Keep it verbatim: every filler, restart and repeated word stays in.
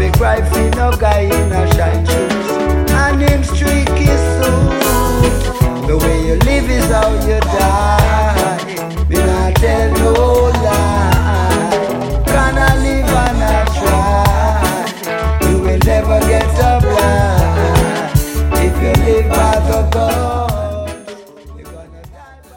fi cry fi no guy in a shine shoes. And him streak is suit. The way you live is how you die. Me not tell no